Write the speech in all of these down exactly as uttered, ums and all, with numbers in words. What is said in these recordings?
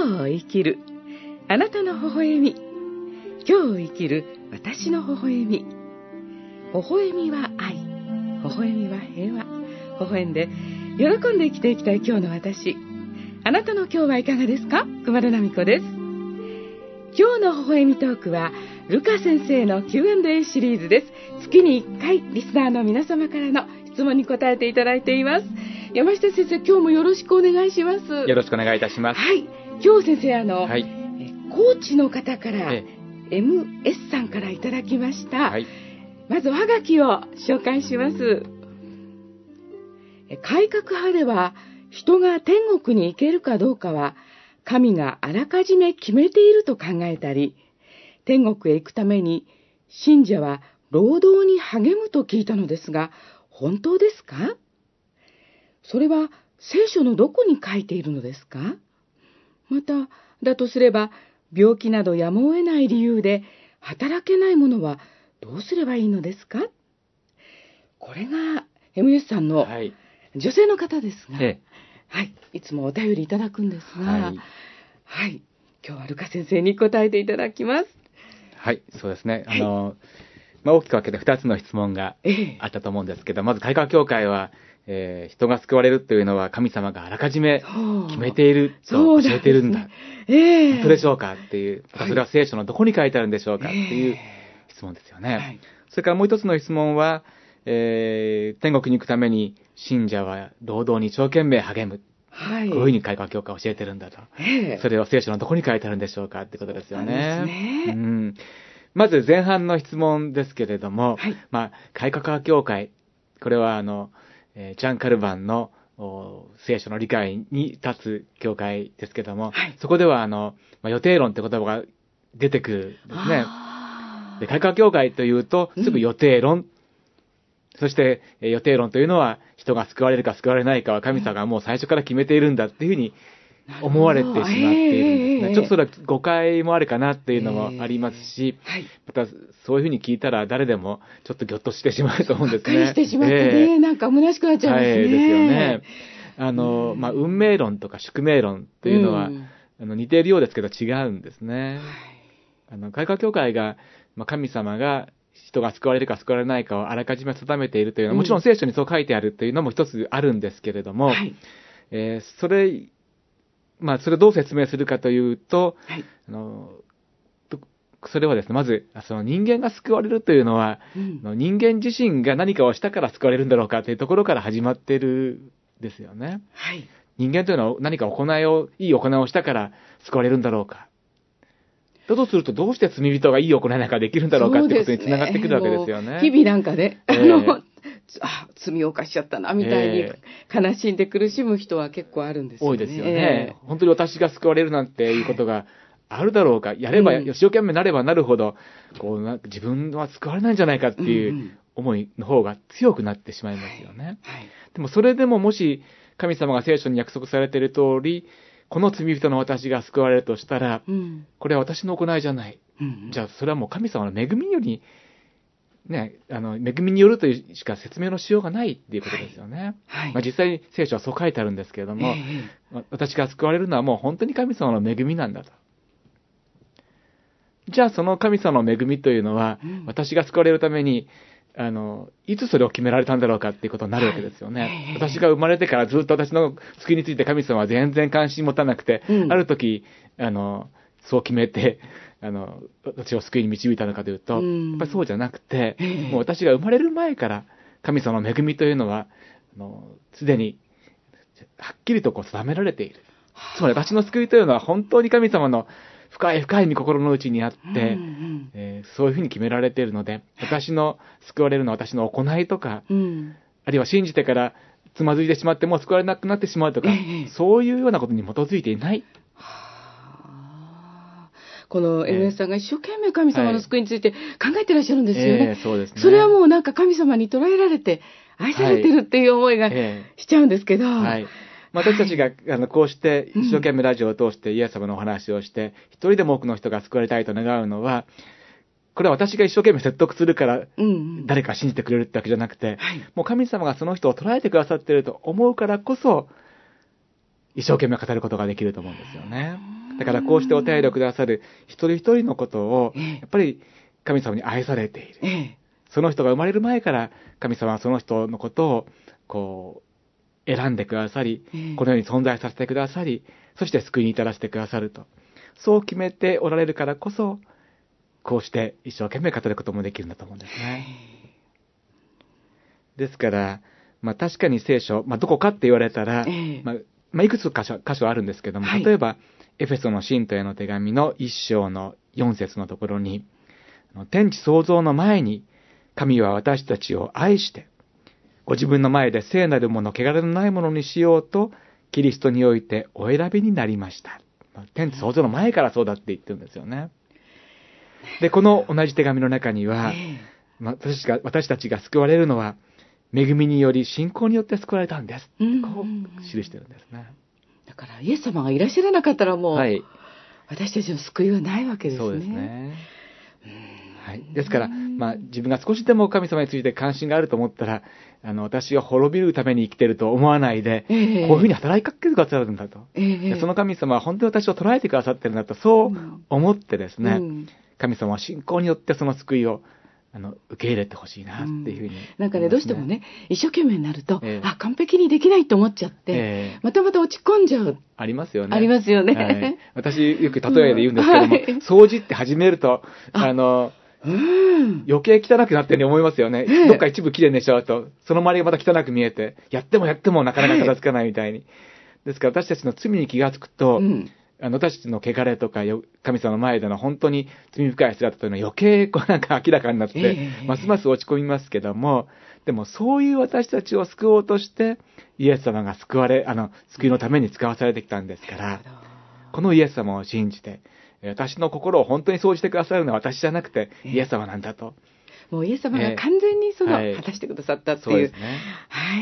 今日生きるあなたの微笑み、今日生きる私の微笑み。微笑みは愛、微笑みは平和。微笑んで喜んで生きていきたい今日の私。あなたの今日はいかがですか？熊田奈美子です。今日の微笑みトークはルカ先生の キューアンドエー シリーズです。月にいっかいリスナーの皆様からの質問に答えていただいています。山下先生、今日もよろしくお願いします。 よろしくお願いいたします。 はい、今日先生、あの、 はい、 高知の方から、 ええ、 エムエス さんからいただきました。 はい、 まずおはがきを紹介します。改革派では人が天国に行けるかどうかは神があらかじめ決めていると考えたり、天国へ行くために信者は労働に励むと聞いたのですが、本当ですか？それは聖書のどこに書いているのですか？また、だとすれば病気などやむを得ない理由で働けない者はどうすればいいのですか？これが エムエス さんの女性の方ですが、 はい、 はい、いつもお便りいただくんですが、 はい、 はい、今日はルカ先生に答えていただきます。 はい、そうですね。 はい、 あの、まあ、大きく分けてふたつの質問があったと思うんですけど、ええ、まず改革教会は、えー、人が救われるというのは神様があらかじめ決めていると教えているんだ。 ね、ええ、 本当でしょうかっていう、それは聖書のどこに書いてあるんでしょうかっていう質問ですよね。 はい、 それからもう一つの質問は、えー、天国に行くために信者は労働に一生懸命励む。はい、こういうふうに改革教会は教えてるんだと。えー、それは聖書のどこに書いてあるんでしょうかってことですよね。 ですね。 うん、まず前半の質問ですけれども、はい、まあ、改革教会、これはあの、えー、ジャン・カルバンの聖書の理解に立つ教会ですけども、はい、そこではあの、まあ、予定論って言葉が出てくるんですね。で、改革教会というとすぐ予定論、うん、そして、えー、予定論というのは人が救われるか救われないかは神様がもう最初から決めているんだっていうふうに思われてしまっているんですね。ちょっとそれは誤解もあるかなっていうのもありますし、えーはい、またそういうふうに聞いたら誰でもちょっとギョッとしてしまうと思うんですね。 がっかりしてしまってね、えー、なんか虚しくなっちゃいますね。 はい、ですよね。あの、まあ、運命論とか宿命論というのは、うん、あの似ているようですけど違うんですね。はい、あの改革教会が、まあ、神様が人が救われるか救われないかをあらかじめ定めているというのは、もちろん聖書にそう書いてあるというのも一つあるんですけれども、はい、えー、それ、まあ、それをどう説明するかというと、はい、あのそれはですね、まず、その人間が救われるというのは、うん、人間自身が何かをしたから救われるんだろうかというところから始まっているんですよね。はい、人間というのは何か行いを、いい行いをしたから救われるんだろうか。だとすると、どうして罪人がいい行いなんかできるんだろうかということにつながってくるわけですよね。 日々なんかね、えー、あの、あ、罪を犯しちゃったな、みたいに悲しんで苦しむ人は結構あるんですよね。 多いですよね。えー、本当に私が救われるなんていうことがあるだろうか。やれば、うん、一生懸命なればなるほど、こうな自分は救われないんじゃないかっていう思いの方が強くなってしまいますよね。はいはい、でもそれでももし神様が聖書に約束されている通り、この罪人の私が救われるとしたら、うん、これは私の行いじゃない。うん、じゃあそれはもう神様の恵みにより、ね、あの恵みによるというしか説明のしようがないっていうことですよね。はいはい、まあ、実際に聖書はそう書いてあるんですけれども、えー、私が救われるのはもう本当に神様の恵みなんだと。じゃあその神様の恵みというのは、うん、私が救われるためにあのいつそれを決められたんだろうかっていうことになるわけですよね。はい、私が生まれてからずっと私の救いについて神様は全然関心持たなくて、うん、ある時あのそう決めてあの私を救いに導いたのかというと、うん、やっぱりそうじゃなくて、もう私が生まれる前から神様の恵みというのはすでにはっきりとこう定められている。つまり私の救いというのは本当に神様の深い深い御心の内にあって、うんうんえー、そういうふうに決められているので、私の救われるのは私の行いとか、うん、あるいは信じてからつまずいてしまってもう救われなくなってしまうとか、えー、そういうようなことに基づいていない。 はあ、この エムエス さんが一生懸命神様の救いについて考えてらっしゃるんですよね。 えー、そうですね。 それはもうなんか神様に捉えられて愛されてるっていう思いがしちゃうんですけど、はいはい、 私たちが、はい、あのこうして一生懸命ラジオを通してイエス様のお話をして、うん、一人でも多くの人が救われたいと願うのは、これは私が一生懸命説得するから誰か信じてくれるってわけじゃなくて、うんうん、もう神様がその人を捉えてくださっていると思うからこそ一生懸命語ることができると思うんですよね。 だからこうしてお便りをくださる一人一人のことを、やっぱり神様に愛されている。 ええ、 その人が生まれる前から神様はその人のことをこう選んでくださり、 ええ、 この世に存在させてくださり、そして救いに至らせてくださると。そう決めておられるからこそ、こうして一生懸命語ることもできるんだと思うんですね。ですから、まあ確かに聖書、まあどこかって言われたら、 ええ、 まあ、まあ、いくつか箇所、箇所あるんですけども、 はい、 例えば、エフェソの信徒への手紙の一章の四節のところに、天地創造の前に、神は私たちを愛して、ご自分の前で聖なるもの、汚れのないものにしようと、キリストにおいてお選びになりました。天地創造の前からそうだって言ってるんですよね。で、この同じ手紙の中には、まあ、私が私たちが救われるのは、恵みにより信仰によって救われたんです。こう記してるんですね。 だからイエス様がいらっしゃらなかったらもう、はい、私たちの救いはないわけですね。 そうですね。はい、ですから、まあ、自分が少しでも神様について関心があると思ったら、あの私が滅びるために生きていると思わないで、えー、こういうふうに働きかけてくださるんだと、えー、その神様は本当に私を捉えてくださってるんだと、そう思ってですね、うん、神様は信仰によってその救いをあの受け入れてほしいなっていうふうに、ね、 うん、なんかね、どうしてもね、一生懸命になると、えー、あ、完璧にできないと思っちゃって、えー、またまた落ち込んじゃう。 ありますよね。 ありますよね。 はい、私、よく例えで言うんですけども、うん、はい、掃除って始めると、あの、うん、余計汚くなってるように思いますよね。えー、どっか一部きれいにしちゃうと、その周りがまた汚く見えて、やってもやってもなかなか片付かないみたいに。ですから私たちの罪に気がつくと、うん、あの私たちの汚れとか神様の前での本当に罪深い姿というのは余計こうなんか明らかになって、えー、ますます落ち込みますけども、でもそういう私たちを救おうとしてイエス様が救われ、あの救いのために使わされてきたんですから、このイエス様を信じて、私の心を本当に掃除してくださるのは私じゃなくてイエス様なんだと。 えー、もうイエス様が完全にその、えー、果たしてくださったっていう。はい、そうですね。はい。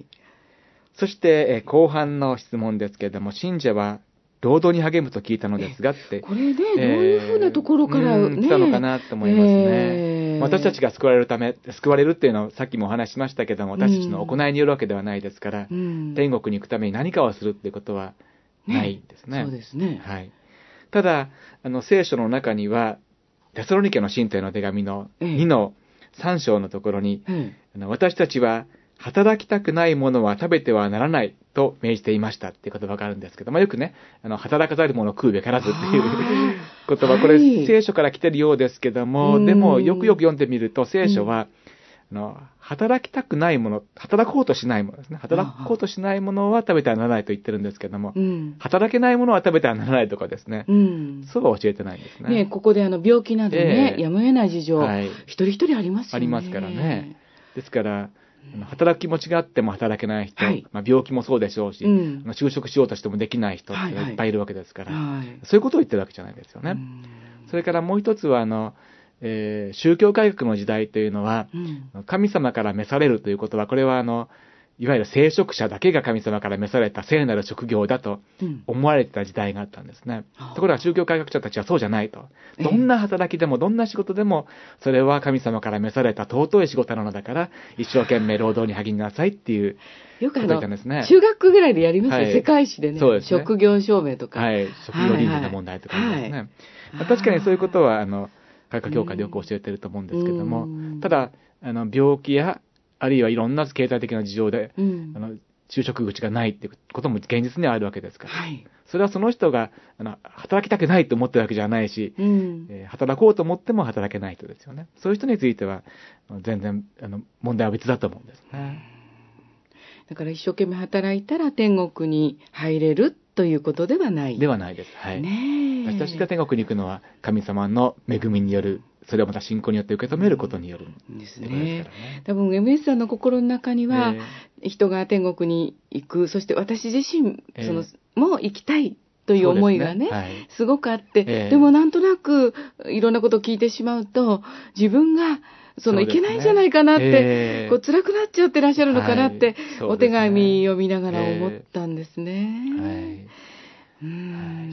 そして、えー、後半の質問ですけれども、信者は労働に励むと聞いたのですがって。 これね、えー、どういうふうなところからね、 来たのかなと思いますね。えー、私たちが救われるため、救われるっていうのはさっきもお話ししましたけども、私たちの行いによるわけではないですから、うん、天国に行くために何かをするっていうことはないんですね。 ね、そうですね。 はい。ただ、あの聖書の中には、テサロニケの信徒への手紙のにのさん章のところに、ええ、あの私たちは働きたくないものは食べてはならないと命じていましたっていう言葉があるんですけど、まあ、よくね、あの働かざるものを食うべからずっていう言葉、これ聖書から来てるようですけども、はい、でもよくよく読んでみると聖書は、うん、あの働きたくないもの、働こうとしないものですね。働こうとしないものは食べてはならないと言ってるんですけども、うん、働けないものは食べてはならないとかですね、うん、そうは教えてないんですね。 ね、ここであの病気などね、えー、やむを得ない事情、はい、一人一人ありますよね。 ありますからね。ですから、働く気持ちがあっても働けない人、はい、まあ、病気もそうでしょうし、うん、就職しようとしてもできない人っていっぱいいるわけですから、はいはい、そういうことを言ってるわけじゃないですよね。それからもう一つはあの、えー、宗教改革の時代というのは、うん、神様から召されるということは、これはあのいわゆる聖職者だけが神様から召された聖なる職業だと思われてた時代があったんですね。うん、ところが宗教改革者たちはそうじゃないと。どんな働きでもどんな仕事でもそれは神様から召された尊い仕事なのだから一生懸命労働に励みなさいっていうことを言ったんですね。 よくあの中学ぐらいでやりますよ、はい、世界史でね。そうですね。職業証明とか。 はい。職業倫理の問題とかですね。はいはい、まあ、確かにそういうことはあの改革協会でよく教えてると思うんですけども、ただあの病気やあるいはいろんな経済的な事情で、うん、あの就職口がないっていうことも現実にはあるわけですから、はい、それはその人があの働きたくないと思ってるわけじゃないし、うんえー、働こうと思っても働けない人ですよね。そういう人については全然あの問題は別だと思うんですね。 だから一生懸命働いたら天国に入れるということではない。 ではないです。はい。ね、私が天国に行くのは神様の恵みによる。それをまた信仰によって受け止めることによるんですね。ね多分 エムエス さんの心の中には、えー、人が天国に行く、そして私自身、えー、そのも行きたいという思いが ね, す, ね、はい、すごくあって、えー、でもなんとなくいろんなことを聞いてしまうと自分がそのいけないんじゃないかなって、えー、こう辛くなっちゃってらっしゃるのかなって、はいね、お手紙読みながら思ったんですね。えーはいはい、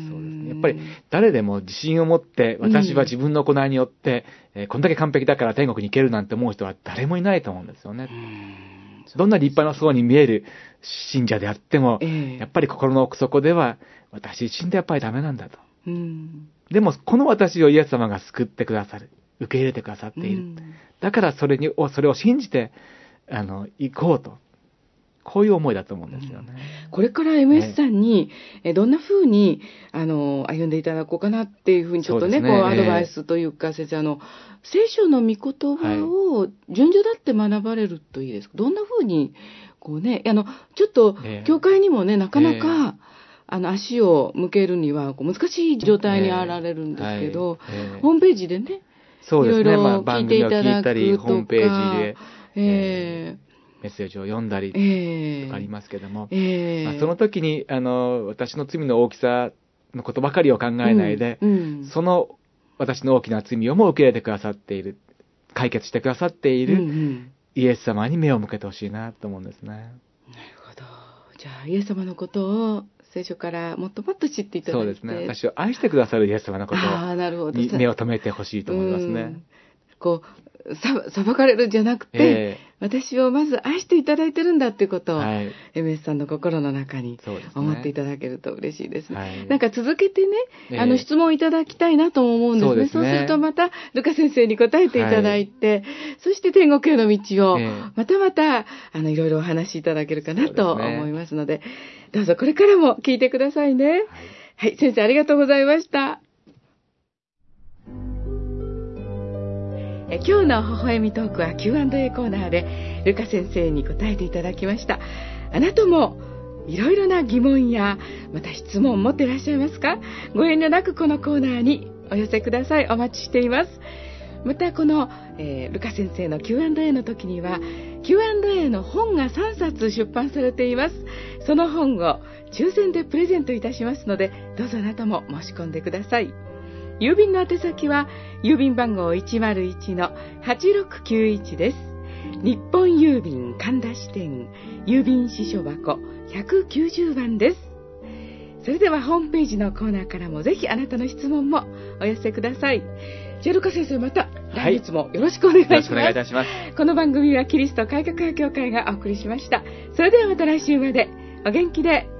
そうですね。やっぱり誰でも自信を持って私は自分の行いによって、うんえー、こんだけ完璧だから天国に行けるなんて思う人は誰もいないと思うんですよね。 うんどんな立派なそうに見える信者であっても、 えー、 やっぱり心の奥底では、私自身でやっぱりダメなんだと。 うん、 でも、この私をイエス様が救ってくださる。受け入れてくださっている。 うん、 だからそれに、それを信じて、あの、行こうと。こういう思いだと思うんですよね。 うん、これから エムエス さんに、えどんな風に、あの、歩んでいただこうかなっていうふうにちょっとね、ねこう、アドバイスというか、えー、先生、あの、聖書の御言葉を順序だって学ばれるといいですか？どんな風に、こうね、あの、ちょっと、教会にもね、なかなか、えー、あの、足を向けるには、こう難しい状態にあられるんですけど、えーはいえー、ホームページでね、 そうですね、 いろいろ聞いていただくとか、まあ、番組を聞いたり、 ホームページで、 えーメッセージを読んだりとかありますけども、 えーまあ、その時にあの私の罪の大きさのことばかりを考えないで、うんうん、その私の大きな罪をも受け入れてくださっている、解決してくださっている、うんうん、イエス様に目を向けてほしいなと思うんですね。なるほど。じゃあイエス様のことを聖書からもっともっと知っていただいて、 そうですね。私を愛してくださるイエス様のことに目を留めてほしいと思いますね。 うんこうさ裁かれるんじゃなくて、えー、私をまず愛していただいてるんだっていうことを、はい、エムエス さんの心の中に思っていただけると嬉しいですね。はい、なんか続けてね、えー、あの質問いただきたいなと思うんですね。そうですね。そうするとまたルカ先生に答えていただいて、はい、そして天国への道を、えー、またまたあのいろいろお話しいただけるかなと思いますので、どうぞこれからも聞いてくださいね。はい、はい、先生ありがとうございました。今日の微笑みトークは キューアンドエー コーナーでルカ先生に答えていただきました。あなたもいろいろな疑問やまた質問を持っていらっしゃいますか？ご遠慮なくこのコーナーにお寄せください。お待ちしています。またこの、えー、ルカ先生の キューアンドエー の時には キューアンドエー の本がさんさつ出版されています。その本を抽選でプレゼントいたしますので、どうぞあなたも申し込んでください。郵便の宛先は郵便番号 いちまるいちのはちろくきゅういち です。日本郵便神田支店郵便支所箱ひゃくきゅうじゅうばんです。それではホームページのコーナーからもぜひあなたの質問もお寄せください。じゃあルカ先生、また来月もよろしくお願いします。よろしくお願いいたします。この番組はキリスト改革派協会がお送りしました。それではまた来週までお元気で。